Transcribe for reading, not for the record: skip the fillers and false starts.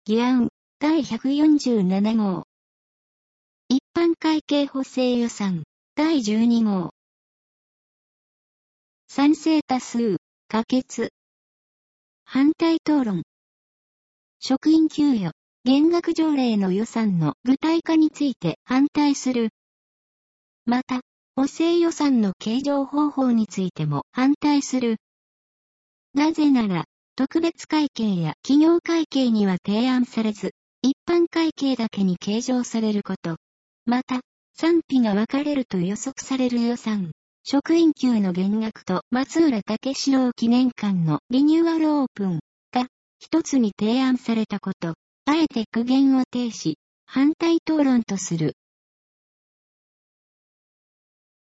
議案、第147号。一般会計補正予算、第12号。賛成多数、可決。反対討論。職員給与、減額条例の予算の具体化について反対する。また、補正予算の計上方法についても反対する。なぜなら、特別会計や企業会計には提案されず、一般会計だけに計上されること。また、賛否が分かれると予測される予算、職員給の減額と松浦武四郎記念館のリニューアルオープンが一つに提案されたこと、あえて苦言を呈し、反対討論とする。